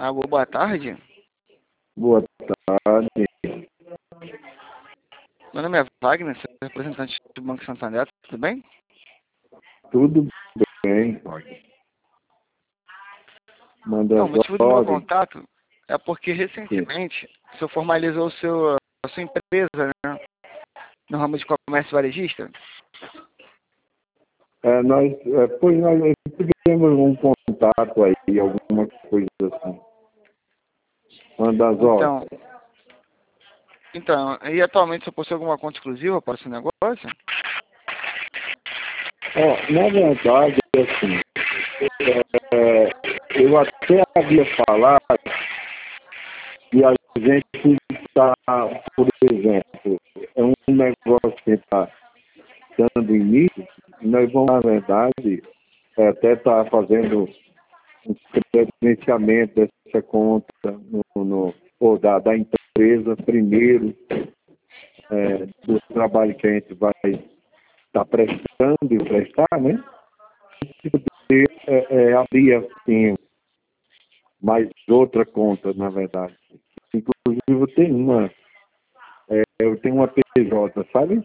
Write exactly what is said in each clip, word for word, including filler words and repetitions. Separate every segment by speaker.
Speaker 1: Alô, boa tarde.
Speaker 2: Boa tarde.
Speaker 1: Meu nome é Wagner, sou representante do Banco Santander, tudo bem?
Speaker 2: Tudo bem, pai. Manda
Speaker 1: Então, o
Speaker 2: as
Speaker 1: motivo do meu
Speaker 2: ordens.
Speaker 1: contato é porque recentemente o senhor formalizou o seu, a sua empresa, né, no ramo de comércio varejista.
Speaker 2: É, nós, é, pois nós tivemos um contato aí, alguma coisa assim. Manda as ordens.
Speaker 1: Então, então, e atualmente o senhor possui alguma conta exclusiva para o seu negócio?
Speaker 2: Ó, na verdade, assim, é, eu até havia falado que a gente está, por exemplo, é um negócio que está dando início, nós vamos, na verdade, é, até estar fazendo um credenciamento dessa conta no, no, ou da, da empresa primeiro, é, do trabalho que a gente vai estar prestando e prestar, né? E poder é, é, abrir assim mais outra conta, na verdade. Inclusive eu tenho uma, é, eu tenho uma P J, sabe?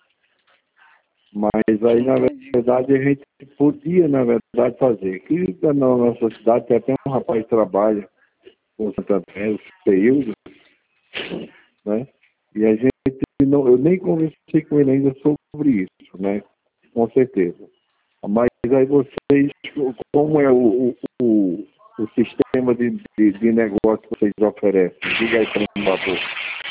Speaker 2: Mas aí, na
Speaker 1: Entendi.
Speaker 2: verdade, a gente podia, na verdade, fazer. Aqui na nossa cidade tem até um rapaz que trabalha com Santander, os períodos, né? E a gente, não, eu nem conversei com ele ainda sobre isso, né? Com certeza. Mas aí vocês, como é o, o, o, o sistema de, de, de negócio que vocês oferecem? Diga aí para mim, por favor.